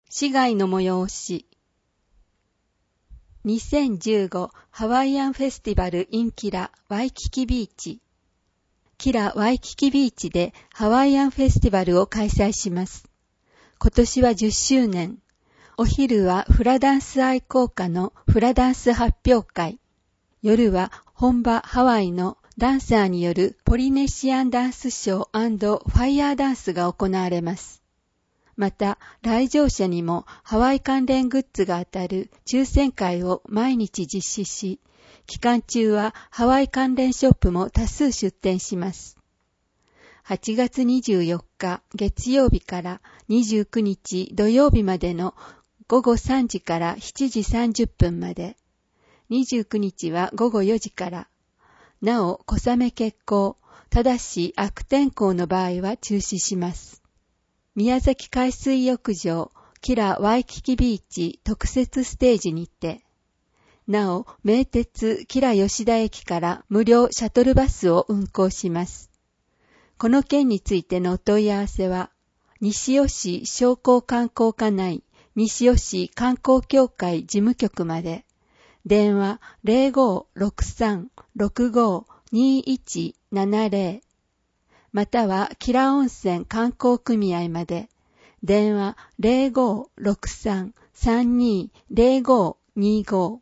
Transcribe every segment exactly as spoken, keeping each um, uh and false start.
市街の催し。にせんじゅうごハワイアンフェスティバル in キラワイキキビーチ。キラワイキキビーチでハワイアンフェスティバルを開催します。今年はじゅっしゅうねん。お昼はフラダンス愛好家のフラダンス発表会。夜は本場ハワイのダンサーによるポリネシアンダンスショー&ファイヤーダンスが行われます。また、来場者にもハワイ関連グッズが当たる抽選会を毎日実施し、期間中はハワイ関連ショップも多数出店します。はちがつにじゅうよっか月曜日からにじゅうくにち土曜日までのごごさんじからしちじさんじゅっぷんまで、にじゅうくにちはごごよじから、なお小雨決行、ただし悪天候の場合は中止します。宮崎海水浴場キラワイキキビーチ特設ステージにて、なお名鉄キラ吉田駅から無料シャトルバスを運行します。この件についてのお問い合わせは、西尾市商工観光課内西尾市観光協会事務局まで、電話 ゼロごーろくさんろくごーにーいちななゼロ、またはキラ温泉観光組合まで、電話 ゼロごーろくさんさんにーゼロごーにーごー。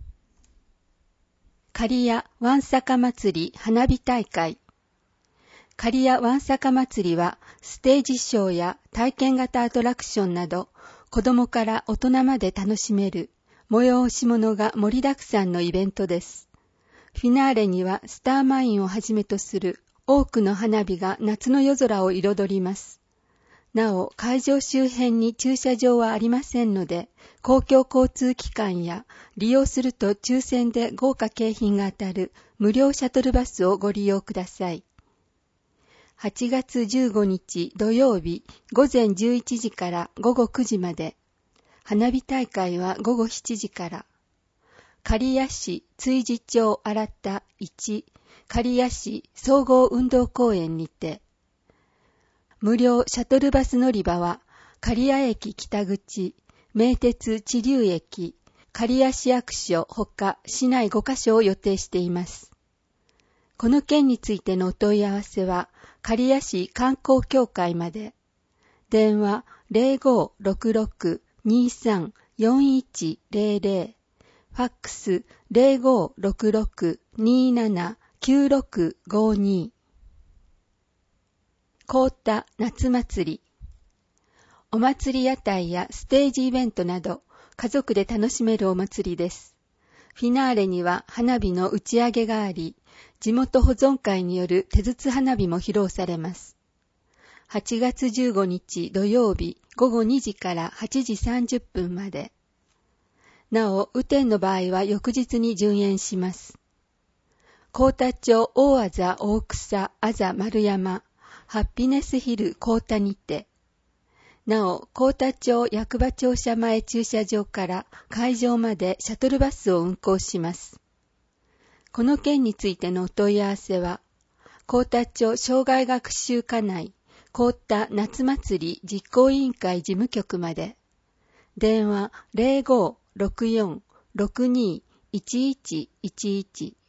刈谷わんさか祭り花火大会。刈谷わんさか祭りはステージショーや体験型アトラクションなど子供から大人まで楽しめる催し物が盛りだくさんのイベントです。フィナーレにはスターマインをはじめとする多くの花火が夏の夜空を彩ります。なお、会場周辺に駐車場はありませんので、公共交通機関や利用すると抽選で豪華景品が当たる無料シャトルバスをご利用ください。はちがつじゅうごにち土曜日ごぜんじゅういちじからごごくじまで、花火大会はごごしちじから、刈谷市築地町新田いち刈谷市総合運動公園にて、無料シャトルバス乗り場は刈谷駅北口、名鉄知立駅、刈谷市役所ほか市内ごかしょを予定しています。この件についてのお問い合わせは刈谷市観光協会まで、電話 ゼロごーろくろくにーさんよんいちゼロゼロ、ファックス ゼロごーろくろくにーななきゅうろくごに。凍った夏祭り。お祭り屋台やステージイベントなど家族で楽しめるお祭りです。フィナーレには花火の打ち上げがあり、地元保存会による手筒花火も披露されます。はちがつじゅうごにち土曜日ごごにじからはちじさんじゅっぷんまで。なお、雨天の場合は翌日に順延します。幸田町大あざ大草あざ丸山ハッピネスヒル幸田にて、なお幸田町役場庁舎前駐車場から会場までシャトルバスを運行します。この件についてのお問い合わせは、幸田町障害学習課内幸田夏祭り実行委員会事務局まで、電話 ゼロごーろくよんろくにーいちいちいちいち